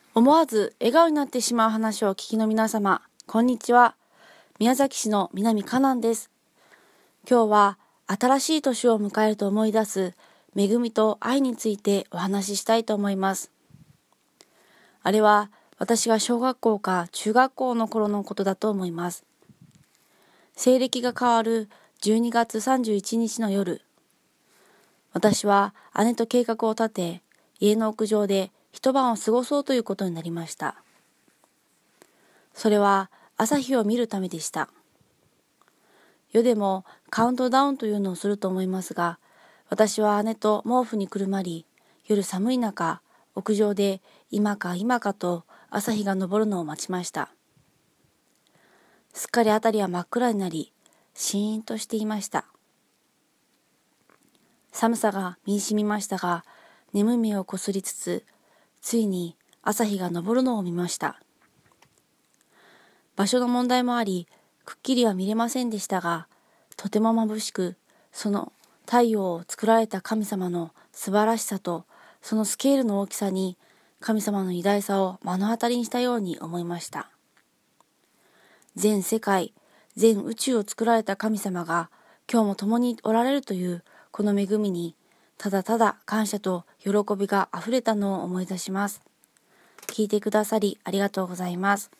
思わず笑顔になってしまう話をお聞きの皆様、こんにちは。宮崎市の南かなんです。今日は新しい年を迎えると思い出す恵みと愛についてお話ししたいと思います。あれは私が小学校か中学校の頃のことだと思います。西暦が変わる12月31日の夜、私は姉と計画を立て、家の屋上で一晩を過ごそうということになりました。それは朝日を見るためでした。世でもカウントダウンというのをすると思いますが、私は姉と毛布にくるまり、夜寒い中、屋上で今か今かと朝日が昇るのを待ちました。すっかり辺りは真っ暗になり、シーンとしていました。寒さが身に染みましたが、眠い目をこすりつつ、ついに朝日が昇るのを見ました。場所の問題もあり、くっきりは見れませんでしたが、とても眩しく、その太陽を作られた神様の素晴らしさと、そのスケールの大きさに、神様の偉大さを目の当たりにしたように思いました。全世界、全宇宙を作られた神様が、今日も共におられるというこの恵みに、ただただ感謝と喜びがあふれたのを思い出します。聞いてくださりありがとうございます。